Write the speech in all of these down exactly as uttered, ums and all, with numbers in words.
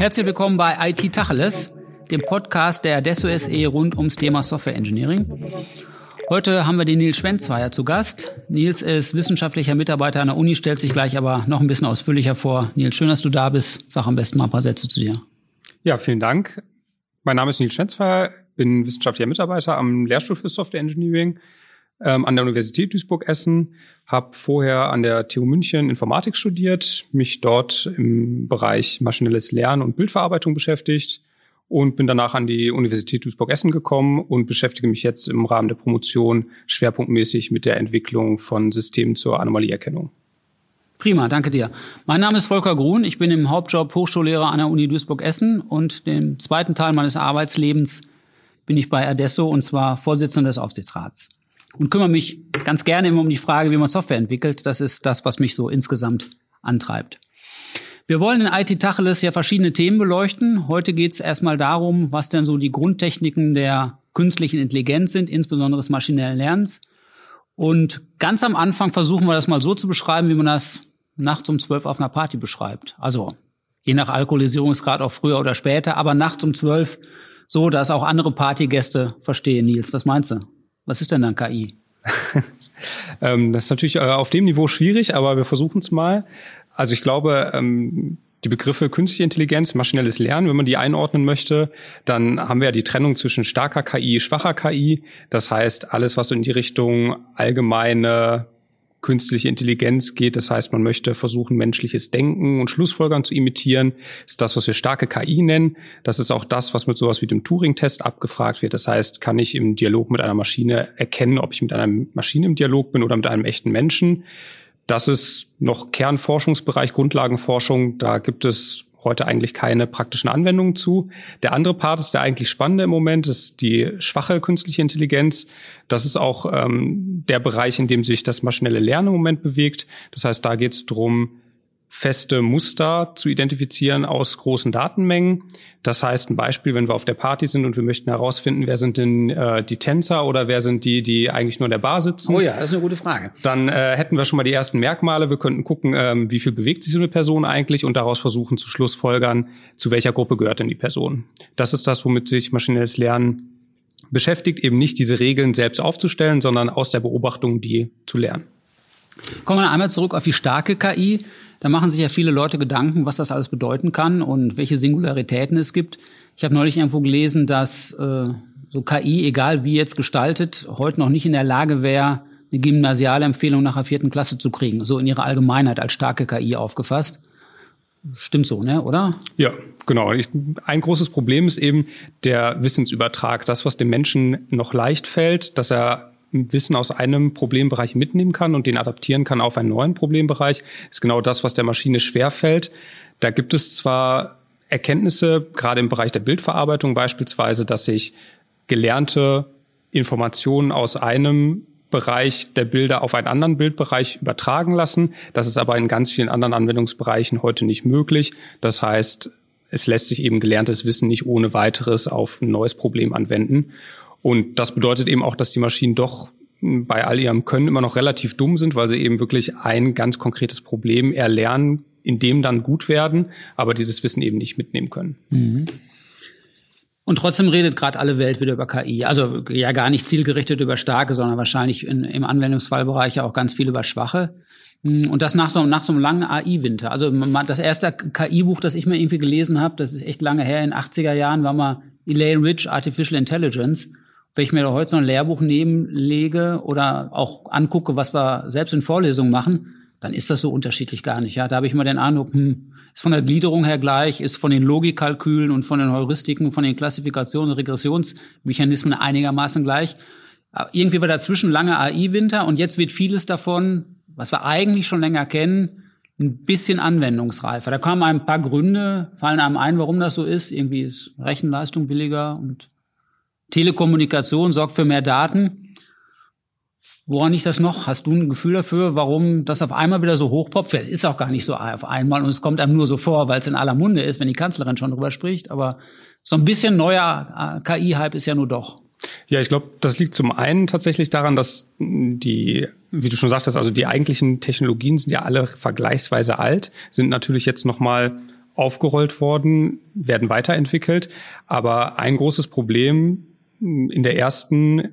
Herzlich willkommen bei I T Tacheles, dem Podcast der Adesso S E rund ums Thema Software Engineering. Heute haben wir den Nils Schwenzfeier zu Gast. Nils ist wissenschaftlicher Mitarbeiter an der Uni, stellt sich gleich aber noch ein bisschen ausführlicher vor. Nils, schön, dass du da bist. Sag am besten mal ein paar Sätze zu dir. Ja, vielen Dank. Mein Name ist Nils Schwenzfeier, bin wissenschaftlicher Mitarbeiter am Lehrstuhl für Software Engineering ähm, an der Universität Duisburg-Essen. Habe vorher an der T U München Informatik studiert, mich dort im Bereich maschinelles Lernen und Bildverarbeitung beschäftigt und bin danach an die Universität Duisburg-Essen gekommen und beschäftige mich jetzt im Rahmen der Promotion schwerpunktmäßig mit der Entwicklung von Systemen zur Anomalieerkennung. Prima, danke dir. Mein Name ist Volker Grun, ich bin im Hauptjob Hochschullehrer an der Uni Duisburg-Essen und den zweiten Teil meines Arbeitslebens bin ich bei Adesso und zwar Vorsitzender des Aufsichtsrats. Und kümmere mich ganz gerne immer um die Frage, wie man Software entwickelt. Das ist das, was mich so insgesamt antreibt. Wir wollen in I T Tacheles ja verschiedene Themen beleuchten. Heute geht es erstmal darum, was denn so die Grundtechniken der künstlichen Intelligenz sind, insbesondere des maschinellen Lernens. Und ganz am Anfang versuchen wir das mal so zu beschreiben, wie man das nachts um zwölf auf einer Party beschreibt. Also je nach Alkoholisierungsgrad auch früher oder später, aber nachts um zwölf so, dass auch andere Partygäste verstehen. Nils, was meinst du? Was ist denn dann K I? ähm, das ist natürlich äh, auf dem Niveau schwierig, aber wir versuchen es mal. Also ich glaube, ähm, die Begriffe künstliche Intelligenz, maschinelles Lernen, wenn man die einordnen möchte, dann haben wir ja die Trennung zwischen starker K I, schwacher K I. Das heißt, alles, was in die Richtung allgemeine künstliche Intelligenz geht, das heißt, man möchte versuchen, menschliches Denken und Schlussfolgern zu imitieren, ist das, was wir starke K I nennen. Das ist auch das, was mit sowas wie dem Turing-Test abgefragt wird. Das heißt, kann ich im Dialog mit einer Maschine erkennen, ob ich mit einer Maschine im Dialog bin oder mit einem echten Menschen. Das ist noch Kernforschungsbereich, Grundlagenforschung. Da gibt es heute eigentlich keine praktischen Anwendungen zu. Der andere Part ist der eigentlich spannende im Moment, ist die schwache künstliche Intelligenz. Das ist auch ähm, der Bereich, in dem sich das maschinelle Lernen im Moment bewegt. Das heißt, da geht es darum, feste Muster zu identifizieren aus großen Datenmengen. Das heißt, ein Beispiel, wenn wir auf der Party sind und wir möchten herausfinden, wer sind denn äh, die Tänzer oder wer sind die, die eigentlich nur in der Bar sitzen. Oh ja, das ist eine gute Frage. Dann äh, hätten wir schon mal die ersten Merkmale. Wir könnten gucken, ähm, wie viel bewegt sich so eine Person eigentlich und daraus versuchen zu schlussfolgern, zu welcher Gruppe gehört denn die Person. Das ist das, womit sich maschinelles Lernen beschäftigt, eben nicht diese Regeln selbst aufzustellen, sondern aus der Beobachtung die zu lernen. Kommen wir einmal zurück auf die starke K I. Da machen sich ja viele Leute Gedanken, was das alles bedeuten kann und welche Singularitäten es gibt. Ich habe neulich irgendwo gelesen, dass äh, so K I, egal wie jetzt gestaltet, heute noch nicht in der Lage wäre, eine gymnasiale Empfehlung nach der vierten Klasse zu kriegen. So in ihrer Allgemeinheit als starke K I aufgefasst. Stimmt so, ne, oder? Ja, genau. Ich, ein großes Problem ist eben der Wissensübertrag. Das, was dem Menschen noch leicht fällt, dass er Wissen aus einem Problembereich mitnehmen kann und den adaptieren kann auf einen neuen Problembereich, ist genau das, was der Maschine schwerfällt. Da gibt es zwar Erkenntnisse, gerade im Bereich der Bildverarbeitung beispielsweise, dass sich gelernte Informationen aus einem Bereich der Bilder auf einen anderen Bildbereich übertragen lassen. Das ist aber in ganz vielen anderen Anwendungsbereichen heute nicht möglich. Das heißt, es lässt sich eben gelerntes Wissen nicht ohne weiteres auf ein neues Problem anwenden. Und das bedeutet eben auch, dass die Maschinen doch bei all ihrem Können immer noch relativ dumm sind, weil sie eben wirklich ein ganz konkretes Problem erlernen, in dem dann gut werden, aber dieses Wissen eben nicht mitnehmen können. Mhm. Und trotzdem redet gerade alle Welt wieder über K I. Also ja gar nicht zielgerichtet über starke, sondern wahrscheinlich in, im Anwendungsfallbereich ja auch ganz viel über schwache. Und das nach so, nach so einem langen A I-Winter. Also das erste K I-Buch, das ich mir irgendwie gelesen habe, das ist echt lange her, in den achtziger Jahren war mal Elaine Rich, Artificial Intelligence. Wenn ich mir da heute so ein Lehrbuch nebenlege oder auch angucke, was wir selbst in Vorlesungen machen, dann ist das so unterschiedlich gar nicht. Ja, da habe ich mal den Eindruck, hm, ist von der Gliederung her gleich, ist von den Logikkalkülen und von den Heuristiken, von den Klassifikationen und Regressionsmechanismen einigermaßen gleich. Aber irgendwie war dazwischen lange A I-Winter und jetzt wird vieles davon, was wir eigentlich schon länger kennen, ein bisschen anwendungsreifer. Da kamen ein paar Gründe, fallen einem ein, warum das so ist. Irgendwie ist Rechenleistung billiger und Telekommunikation sorgt für mehr Daten. Woran liegt das noch? Hast du ein Gefühl dafür, warum das auf einmal wieder so hochpoppt? Es ist auch gar nicht so auf einmal und es kommt einem nur so vor, weil es in aller Munde ist, wenn die Kanzlerin schon drüber spricht. Aber so ein bisschen neuer K I-Hype ist ja nur doch. Ja, ich glaube, das liegt zum einen tatsächlich daran, dass die, wie du schon sagtest, also die eigentlichen Technologien sind ja alle vergleichsweise alt, sind natürlich jetzt nochmal aufgerollt worden, werden weiterentwickelt. Aber ein großes Problem in der ersten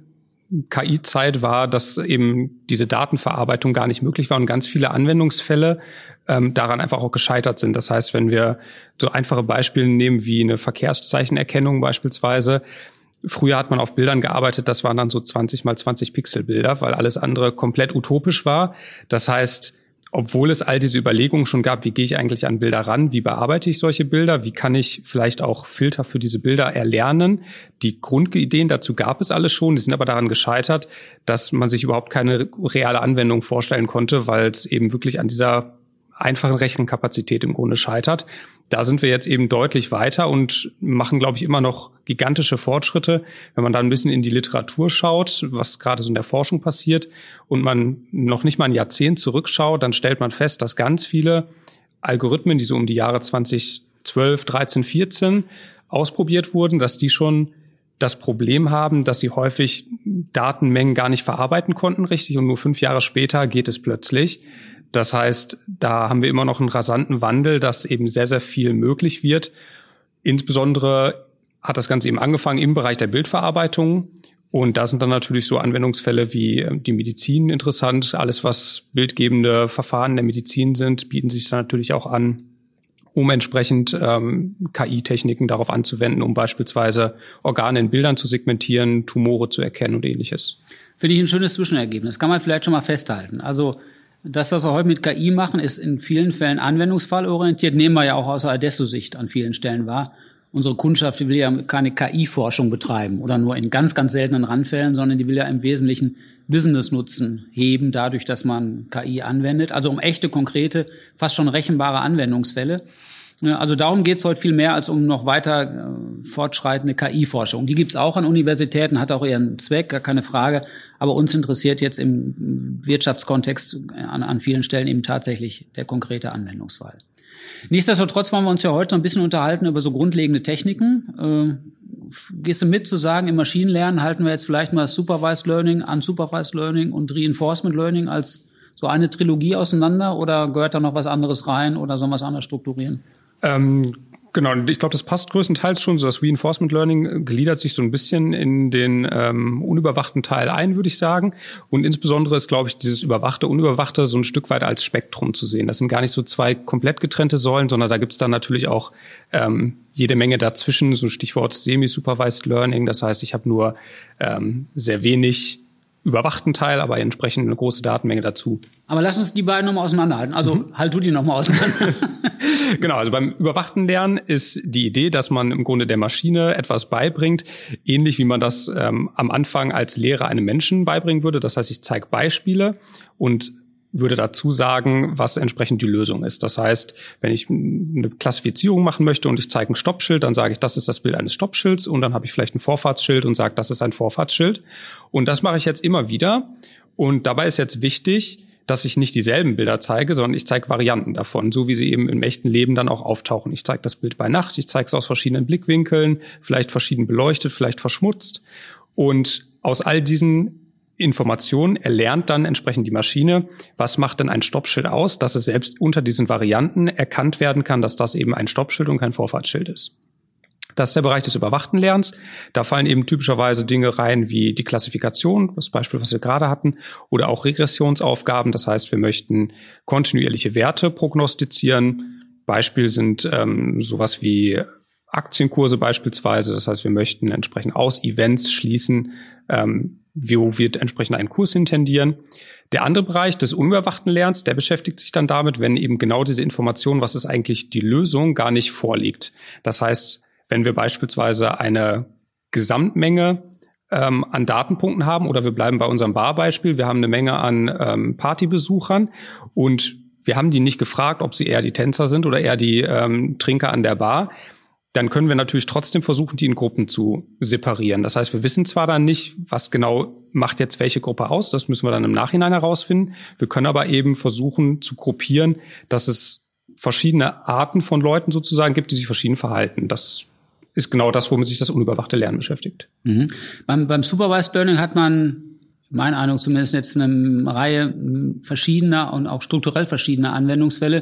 K I-Zeit war, dass eben diese Datenverarbeitung gar nicht möglich war und ganz viele Anwendungsfälle ähm, daran einfach auch gescheitert sind. Das heißt, wenn wir so einfache Beispiele nehmen wie eine Verkehrszeichenerkennung beispielsweise, früher hat man auf Bildern gearbeitet, das waren dann so zwanzig mal zwanzig Pixel Bilder, weil alles andere komplett utopisch war. Das heißt, obwohl es all diese Überlegungen schon gab, wie gehe ich eigentlich an Bilder ran, wie bearbeite ich solche Bilder, wie kann ich vielleicht auch Filter für diese Bilder erlernen. Die Grundideen dazu gab es alles schon, die sind aber daran gescheitert, dass man sich überhaupt keine reale Anwendung vorstellen konnte, weil es eben wirklich an dieser einfachen Rechenkapazität im Grunde scheitert. Da sind wir jetzt eben deutlich weiter und machen, glaube ich, immer noch gigantische Fortschritte. Wenn man da ein bisschen in die Literatur schaut, was gerade so in der Forschung passiert und man noch nicht mal ein Jahrzehnt zurückschaut, dann stellt man fest, dass ganz viele Algorithmen, die so um die Jahre zwanzig zwölf, dreizehn, vierzehn ausprobiert wurden, dass die schon das Problem haben, dass sie häufig Datenmengen gar nicht verarbeiten konnten richtig und nur fünf Jahre später geht es plötzlich. Das heißt, da haben wir immer noch einen rasanten Wandel, dass eben sehr, sehr viel möglich wird. Insbesondere hat das Ganze eben angefangen im Bereich der Bildverarbeitung. Und da sind dann natürlich so Anwendungsfälle wie die Medizin interessant. Alles, was bildgebende Verfahren der Medizin sind, bieten sich dann natürlich auch an, um entsprechend ähm, K I-Techniken darauf anzuwenden, um beispielsweise Organe in Bildern zu segmentieren, Tumore zu erkennen und ähnliches. Finde ich ein schönes Zwischenergebnis. Kann man vielleicht schon mal festhalten. Also das, was wir heute mit K I machen, ist in vielen Fällen anwendungsfallorientiert. Nehmen wir ja auch aus der Adesso-Sicht an vielen Stellen wahr. Unsere Kundschaft, die will ja keine K I-Forschung betreiben oder nur in ganz, ganz seltenen Randfällen, sondern die will ja im Wesentlichen Business-Nutzen heben, dadurch, dass man K I anwendet. Also um echte, konkrete, fast schon rechenbare Anwendungsfälle. Also darum geht es heute viel mehr als um noch weiter äh, fortschreitende K I-Forschung. Die gibt es auch an Universitäten, hat auch ihren Zweck, gar keine Frage. Aber uns interessiert jetzt im Wirtschaftskontext an, an vielen Stellen eben tatsächlich der konkrete Anwendungsfall. Nichtsdestotrotz wollen wir uns ja heute so ein bisschen unterhalten über so grundlegende Techniken. Äh, gehst du mit zu sagen, im Maschinenlernen halten wir jetzt vielleicht mal Supervised Learning, Unsupervised Learning und Reinforcement Learning als so eine Trilogie auseinander oder gehört da noch was anderes rein oder sollen wir es anders strukturieren? Ähm, genau, ich glaube, das passt größtenteils schon. So das Reinforcement Learning gliedert sich so ein bisschen in den ähm, unüberwachten Teil ein, würde ich sagen. Und insbesondere ist, glaube ich, dieses Überwachte, Unüberwachte so ein Stück weit als Spektrum zu sehen. Das sind gar nicht so zwei komplett getrennte Säulen, sondern da gibt es dann natürlich auch ähm, jede Menge dazwischen. So Stichwort Semi-Supervised Learning. Das heißt, ich habe nur ähm, sehr wenig überwachten Teil, aber entsprechend eine große Datenmenge dazu. Aber lass uns die beiden nochmal auseinanderhalten. Also mhm. halt du die nochmal auseinander. Genau, also beim überwachten Lernen ist die Idee, dass man im Grunde der Maschine etwas beibringt, ähnlich wie man das ähm, am Anfang als Lehrer einem Menschen beibringen würde. Das heißt, ich zeige Beispiele und würde dazu sagen, was entsprechend die Lösung ist. Das heißt, wenn ich eine Klassifizierung machen möchte und ich zeige ein Stoppschild, dann sage ich, das ist das Bild eines Stoppschilds und dann habe ich vielleicht ein Vorfahrtsschild und sage, das ist ein Vorfahrtsschild. Und das mache ich jetzt immer wieder. Und dabei ist jetzt wichtig, dass ich nicht dieselben Bilder zeige, sondern ich zeige Varianten davon, so wie sie eben im echten Leben dann auch auftauchen. Ich zeige das Bild bei Nacht, ich zeige es aus verschiedenen Blickwinkeln, vielleicht verschieden beleuchtet, vielleicht verschmutzt. Und aus all diesen Informationen erlernt dann entsprechend die Maschine, was macht denn ein Stoppschild aus, dass es selbst unter diesen Varianten erkannt werden kann, dass das eben ein Stoppschild und kein Vorfahrtsschild ist. Das ist der Bereich des überwachten Lernens. Da fallen eben typischerweise Dinge rein wie die Klassifikation, das Beispiel, was wir gerade hatten, oder auch Regressionsaufgaben. Das heißt, wir möchten kontinuierliche Werte prognostizieren. Beispiel sind ähm, sowas wie Aktienkurse beispielsweise. Das heißt, wir möchten entsprechend aus Events schließen, ähm, wo wird entsprechend ein Kurs hintendieren. Der andere Bereich des unüberwachten Lernens, der beschäftigt sich dann damit, wenn eben genau diese Information, was ist eigentlich die Lösung, gar nicht vorliegt. Das heißt, wenn wir beispielsweise eine Gesamtmenge ähm, an Datenpunkten haben oder wir bleiben bei unserem Barbeispiel, wir haben eine Menge an ähm, Partybesuchern und wir haben die nicht gefragt, ob sie eher die Tänzer sind oder eher die ähm, Trinker an der Bar, dann können wir natürlich trotzdem versuchen, die in Gruppen zu separieren. Das heißt, wir wissen zwar dann nicht, was genau macht jetzt welche Gruppe aus, das müssen wir dann im Nachhinein herausfinden. Wir können aber eben versuchen zu gruppieren, dass es verschiedene Arten von Leuten sozusagen gibt, die sich verschieden verhalten. Das ist genau das, womit sich das unüberwachte Lernen beschäftigt. Mhm. Beim, beim Supervised Learning hat man, meiner Eindruck zumindest, jetzt eine Reihe verschiedener und auch strukturell verschiedener Anwendungsfälle.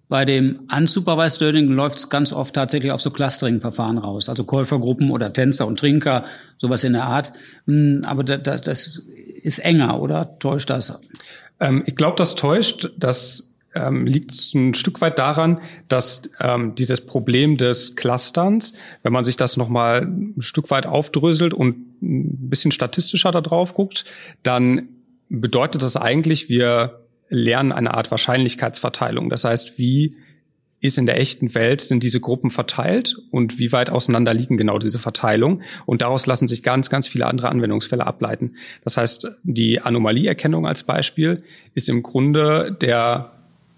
Bei dem Unsupervised Learning läuft es ganz oft tatsächlich auf so Clustering-Verfahren raus, also Käufergruppen oder Tänzer und Trinker, sowas in der Art. Aber das ist enger, oder täuscht das? Ähm, ich glaube, das täuscht. Das ähm, liegt ein Stück weit daran, dass ähm, dieses Problem des Clusterns, wenn man sich das nochmal ein Stück weit aufdröselt und ein bisschen statistischer da drauf guckt, dann bedeutet das eigentlich, wir lernen eine Art Wahrscheinlichkeitsverteilung. Das heißt, wie ist in der echten Welt, sind diese Gruppen verteilt und wie weit auseinander liegen genau diese Verteilung. Und daraus lassen sich ganz, ganz viele andere Anwendungsfälle ableiten. Das heißt, die Anomalieerkennung als Beispiel ist im Grunde der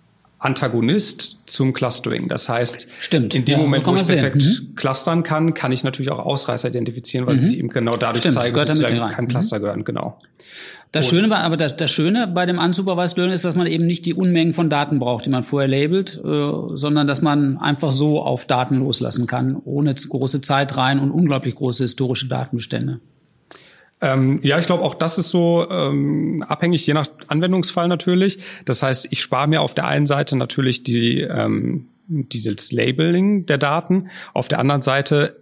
Antagonist zum Clustering. Das heißt, Stimmt. in dem ja, Moment, wo ich perfekt mhm. clustern kann, kann ich natürlich auch Ausreißer identifizieren, weil mhm. ich eben genau dadurch Stimmt, zeige, dass sozusagen kein Cluster mhm. gehören. Genau. Das Schöne war, aber das, das Schöne bei dem Unsupervised Learning ist, dass man eben nicht die Unmengen von Daten braucht, die man vorher labelt, äh, sondern dass man einfach so auf Daten loslassen kann, ohne große Zeit rein und unglaublich große historische Datenbestände. Ähm, ja, ich glaube, auch das ist so ähm, abhängig, je nach Anwendungsfall natürlich. Das heißt, ich spare mir auf der einen Seite natürlich die ähm, dieses Labeling der Daten. Auf der anderen Seite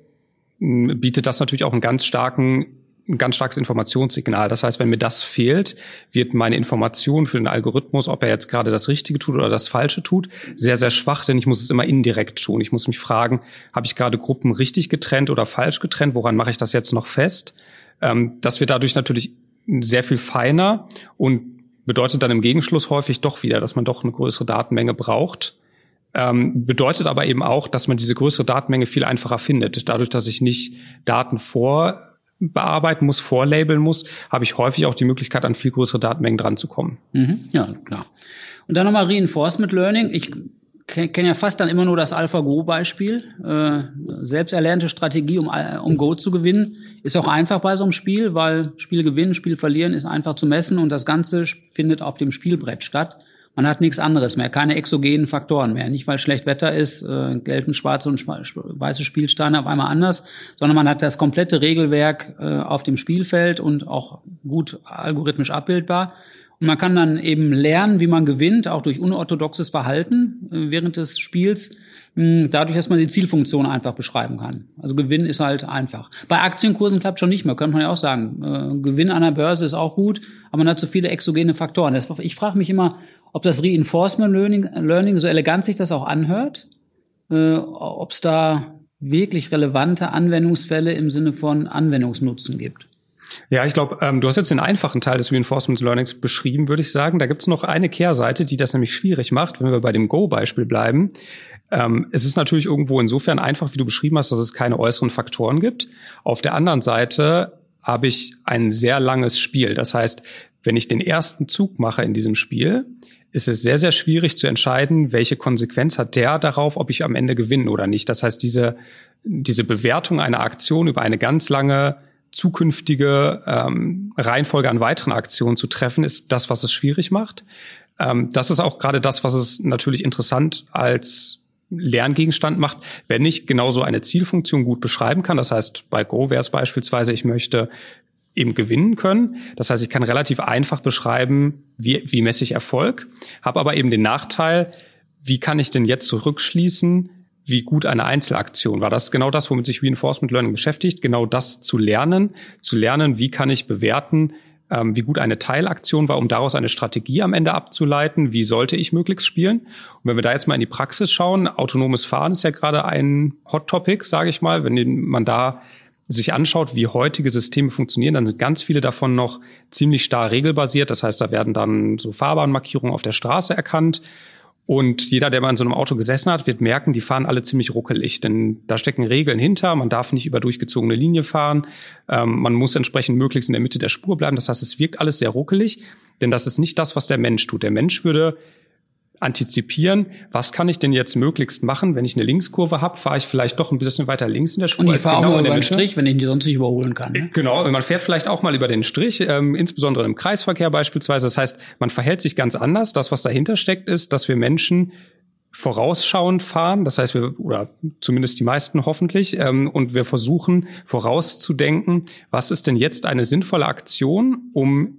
m, bietet das natürlich auch einen ganz starken ein ganz starkes Informationssignal. Das heißt, wenn mir das fehlt, wird meine Information für den Algorithmus, ob er jetzt gerade das Richtige tut oder das Falsche tut, sehr, sehr schwach, denn ich muss es immer indirekt tun. Ich muss mich fragen, habe ich gerade Gruppen richtig getrennt oder falsch getrennt? Woran mache ich das jetzt noch fest? Ähm, das wird dadurch natürlich sehr viel feiner und bedeutet dann im Gegenschluss häufig doch wieder, dass man doch eine größere Datenmenge braucht. Ähm, bedeutet aber eben auch, dass man diese größere Datenmenge viel einfacher findet. Dadurch, dass ich nicht Daten vor bearbeiten muss, vorlabeln muss, habe ich häufig auch die Möglichkeit, an viel größere Datenmengen dran zu kommen. Mhm, ja, klar. Und dann nochmal Reinforcement Learning. Ich kenne ja fast dann immer nur das AlphaGo-Beispiel. Äh, selbsterlernte Strategie, um, um Go zu gewinnen, ist auch einfach bei so einem Spiel, weil Spiel gewinnen, Spiel verlieren ist einfach zu messen und das Ganze findet auf dem Spielbrett statt. Man hat nichts anderes mehr, keine exogenen Faktoren mehr. Nicht, weil schlecht Wetter ist, äh, gelten schwarze und weiße Spielsteine auf einmal anders, sondern man hat das komplette Regelwerk äh, auf dem Spielfeld und auch gut algorithmisch abbildbar. Und man kann dann eben lernen, wie man gewinnt, auch durch unorthodoxes Verhalten äh, während des Spiels, mh, dadurch, dass man die Zielfunktion einfach beschreiben kann. Also Gewinn ist halt einfach. Bei Aktienkursen klappt schon nicht mehr, könnte man ja auch sagen. Äh, Gewinn an der Börse ist auch gut, aber man hat so viele exogene Faktoren. Das, ich frage mich immer, ob das Reinforcement Learning, Learning so elegant sich das auch anhört, äh, ob es da wirklich relevante Anwendungsfälle im Sinne von Anwendungsnutzen gibt. Ja, ich glaube, ähm, du hast jetzt den einfachen Teil des Reinforcement Learnings beschrieben, würde ich sagen. Da gibt es noch eine Kehrseite, die das nämlich schwierig macht, wenn wir bei dem Go-Beispiel bleiben. Ähm, es ist natürlich irgendwo insofern einfach, wie du beschrieben hast, dass es keine äußeren Faktoren gibt. Auf der anderen Seite habe ich ein sehr langes Spiel. Das heißt, wenn ich den ersten Zug mache in diesem Spiel, ist es sehr, sehr schwierig zu entscheiden, welche Konsequenz hat der darauf, ob ich am Ende gewinne oder nicht. Das heißt, diese, diese Bewertung einer Aktion über eine ganz lange zukünftige ähm, Reihenfolge an weiteren Aktionen zu treffen, ist das, was es schwierig macht. Ähm, das ist auch gerade das, was es natürlich interessant als Lerngegenstand macht, wenn ich genauso eine Zielfunktion gut beschreiben kann. Das heißt, bei Go wäre es beispielsweise, ich möchte eben gewinnen können. Das heißt, ich kann relativ einfach beschreiben, wie, wie messe ich Erfolg, habe aber eben den Nachteil, wie kann ich denn jetzt zurückschließen, wie gut eine Einzelaktion war. Das ist genau das, womit sich Reinforcement Learning beschäftigt, genau das zu lernen, zu lernen, wie kann ich bewerten, ähm, wie gut eine Teilaktion war, um daraus eine Strategie am Ende abzuleiten, wie sollte ich möglichst spielen. Und wenn wir da jetzt mal in die Praxis schauen, autonomes Fahren ist ja gerade ein Hot Topic, sage ich mal, wenn man da sich anschaut, wie heutige Systeme funktionieren, dann sind ganz viele davon noch ziemlich starr regelbasiert. Das heißt, da werden dann so Fahrbahnmarkierungen auf der Straße erkannt. Und jeder, der mal in so einem Auto gesessen hat, wird merken, die fahren alle ziemlich ruckelig. Denn da stecken Regeln hinter. Man darf nicht über durchgezogene Linie fahren. Ähm, man muss entsprechend möglichst in der Mitte der Spur bleiben. Das heißt, es wirkt alles sehr ruckelig. Denn das ist nicht das, was der Mensch tut. Der Mensch würde antizipieren, was kann ich denn jetzt möglichst machen, wenn ich eine Linkskurve habe, fahre ich vielleicht doch ein bisschen weiter links in der Spur. Und ich fahre auch mal über den Strich, wenn ich die sonst nicht überholen kann. Ne? Genau, man fährt vielleicht auch mal über den Strich, ähm, insbesondere im Kreisverkehr beispielsweise. Das heißt, man verhält sich ganz anders. Das, was dahinter steckt, ist, dass wir Menschen vorausschauend fahren. Das heißt, wir, oder zumindest die meisten hoffentlich, ähm, und wir versuchen vorauszudenken, was ist denn jetzt eine sinnvolle Aktion, um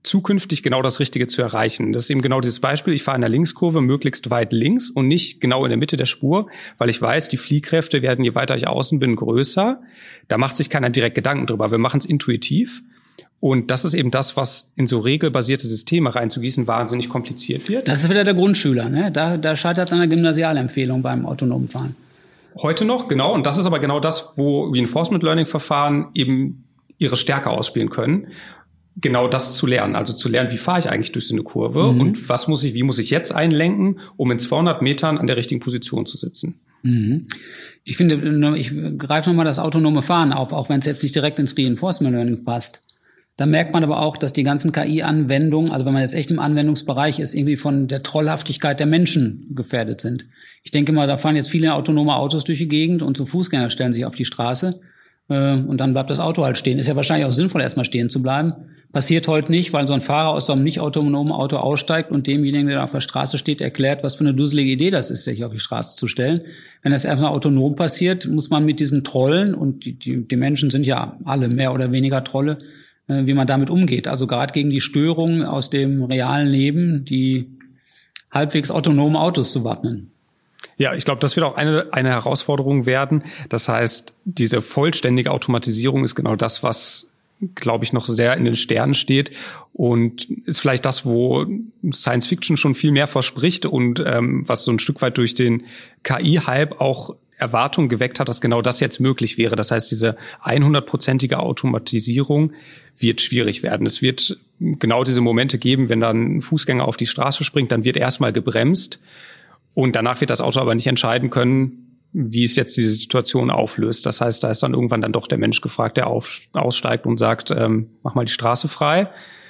zukünftig genau das Richtige zu erreichen. Das ist eben genau dieses Beispiel. Ich fahre in der Linkskurve möglichst weit links und nicht genau in der Mitte der Spur, weil ich weiß, die Fliehkräfte werden, je weiter ich außen bin, größer. Da macht sich keiner direkt Gedanken drüber. Wir machen es intuitiv. Und das ist eben das, was in so regelbasierte Systeme reinzugießen wahnsinnig kompliziert wird. Das ist wieder der Grundschüler, ne? Da, da scheitert es an der Gymnasialempfehlung beim autonomen Fahren. Heute noch, genau. Und das ist aber genau das, wo Reinforcement Learning Verfahren eben ihre Stärke ausspielen können. Genau das zu lernen. Also zu lernen, wie fahre ich eigentlich durch so eine Kurve mhm. und was muss ich, wie muss ich jetzt einlenken, um in zweihundert Metern an der richtigen Position zu sitzen. Mhm. Ich finde, ich greife nochmal das autonome Fahren auf, auch wenn es jetzt nicht direkt ins Reinforcement Learning passt. Da merkt man aber auch, dass die ganzen K I-Anwendungen, also wenn man jetzt echt im Anwendungsbereich ist, irgendwie von der Trollhaftigkeit der Menschen gefährdet sind. Ich denke mal, da fahren jetzt viele autonome Autos durch die Gegend und so Fußgänger stellen sich auf die Straße äh, und dann bleibt das Auto halt stehen. Ist ja wahrscheinlich auch sinnvoll, erstmal stehen zu bleiben. Passiert heute nicht, weil so ein Fahrer aus so einem nicht autonomen Auto aussteigt und demjenigen, der auf der Straße steht, erklärt, was für eine dusselige Idee das ist, sich auf die Straße zu stellen. Wenn das erstmal autonom passiert, muss man mit diesen Trollen, und die, die, die Menschen sind ja alle mehr oder weniger Trolle, wie man damit umgeht. Also gerade gegen die Störungen aus dem realen Leben, die halbwegs autonomen Autos zu wappnen. Ja, ich glaube, das wird auch eine, eine Herausforderung werden. Das heißt, diese vollständige Automatisierung ist genau das, was, glaube ich, noch sehr in den Sternen steht und ist vielleicht das, wo Science Fiction schon viel mehr verspricht und ähm, was so ein Stück weit durch den K I-Hype auch Erwartungen geweckt hat, dass genau das jetzt möglich wäre. Das heißt, diese hundertprozentige Automatisierung wird schwierig werden. Es wird genau diese Momente geben, wenn dann ein Fußgänger auf die Straße springt, dann wird erstmal gebremst und danach wird das Auto aber nicht entscheiden können, wie es jetzt diese Situation auflöst. Das heißt, da ist dann irgendwann dann doch der Mensch gefragt, der auf, aussteigt und sagt, ähm, mach mal die Straße frei.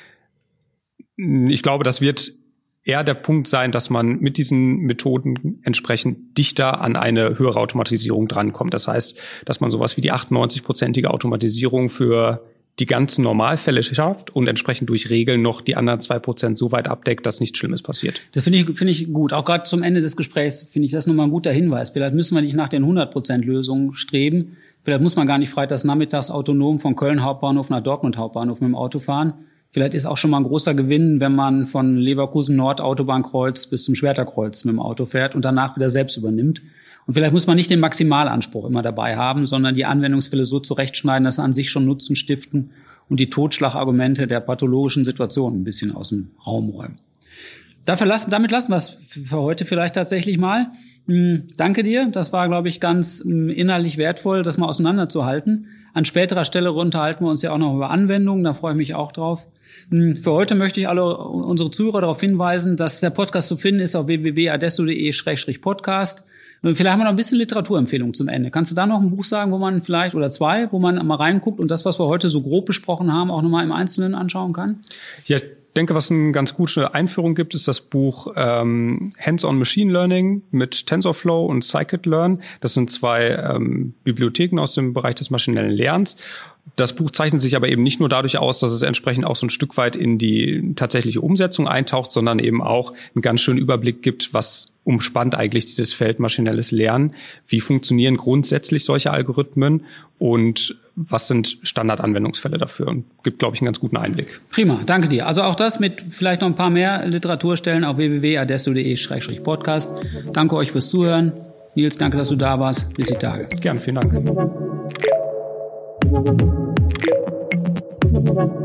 Ich glaube, das wird eher der Punkt sein, dass man mit diesen Methoden entsprechend dichter an eine höhere Automatisierung drankommt. Das heißt, dass man sowas wie die achtundneunzig-prozentige Automatisierung für die ganzen Normalfälle schafft und entsprechend durch Regeln noch die anderen zwei Prozent so weit abdeckt, dass nichts Schlimmes passiert. Das finde ich, finde ich gut. Auch gerade zum Ende des Gesprächs finde ich das nochmal ein guter Hinweis. Vielleicht müssen wir nicht nach den hundert Prozent Lösungen streben. Vielleicht muss man gar nicht freitags nachmittags autonom von Köln Hauptbahnhof nach Dortmund Hauptbahnhof mit dem Auto fahren. Vielleicht ist auch schon mal ein großer Gewinn, wenn man von Leverkusen Nord Autobahnkreuz bis zum Schwerterkreuz mit dem Auto fährt und danach wieder selbst übernimmt. Und vielleicht muss man nicht den Maximalanspruch immer dabei haben, sondern die Anwendungsfälle so zurechtschneiden, dass sie an sich schon Nutzen stiften und die Totschlagargumente der pathologischen Situation ein bisschen aus dem Raum räumen. Dafür lassen, damit lassen wir es für heute vielleicht tatsächlich mal. Hm, danke dir. Das war, glaube ich, ganz hm, inhaltlich wertvoll, das mal auseinanderzuhalten. An späterer Stelle unterhalten wir uns ja auch noch über Anwendungen. Da freue ich mich auch drauf. Hm, für heute möchte ich alle unsere Zuhörer darauf hinweisen, dass der Podcast zu finden ist auf w w w punkt adesso punkt de slash podcast. Vielleicht haben wir noch ein bisschen Literaturempfehlung zum Ende. Kannst du da noch ein Buch sagen, wo man vielleicht, oder zwei, wo man mal reinguckt und das, was wir heute so grob besprochen haben, auch nochmal im Einzelnen anschauen kann? Ja, ich denke, was eine ganz gute Einführung gibt, ist das Buch ähm, Hands-on Machine Learning mit TensorFlow und Scikit-Learn. Das sind zwei ähm, Bibliotheken aus dem Bereich des maschinellen Lernens. Das Buch zeichnet sich aber eben nicht nur dadurch aus, dass es entsprechend auch so ein Stück weit in die tatsächliche Umsetzung eintaucht, sondern eben auch einen ganz schönen Überblick gibt, was umspannt eigentlich dieses Feld maschinelles Lernen. Wie funktionieren grundsätzlich solche Algorithmen und was sind Standardanwendungsfälle dafür? Und gibt, glaube ich, einen ganz guten Einblick. Prima, danke dir. Also auch das mit vielleicht noch ein paar mehr Literaturstellen auf w w w punkt adesso punkt de slash podcast. Danke euch fürs Zuhören. Nils, danke, dass du da warst. Bis die Tage. Gern, vielen Dank.